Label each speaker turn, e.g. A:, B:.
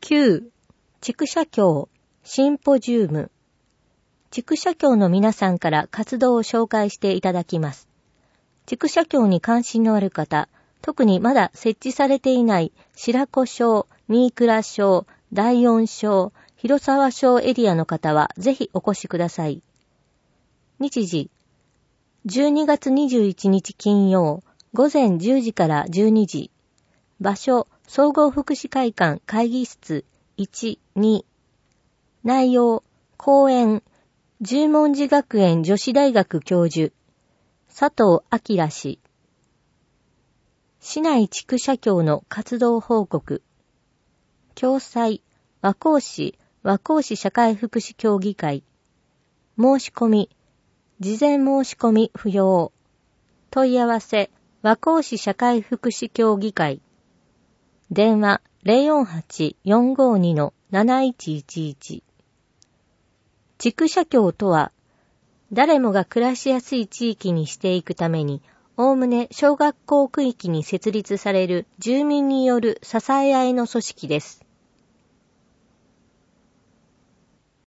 A: 9. 畜社協シンポジウム。畜社協の皆さんから活動を紹介していただきます。畜社協に関心のある方、特にまだ設置されていない白子町、新倉町、第四町、広沢町エリアの方はぜひお越しください。日時、12月21日金曜、午前10時から12時。場所、総合福祉会館会議室1、2。内容、講演、十文字学園女子大学教授、佐藤明氏。市内畜社協の活動報告。共催、和光市社会福祉協議会。申し込み、事前申し込み不要。問い合わせ、和光市社会福祉協議会。電話 048-452-7111。畜社協とは、誰もが暮らしやすい地域にしていくために、おおむね小学校区域に設立される住民による支え合いの組織です。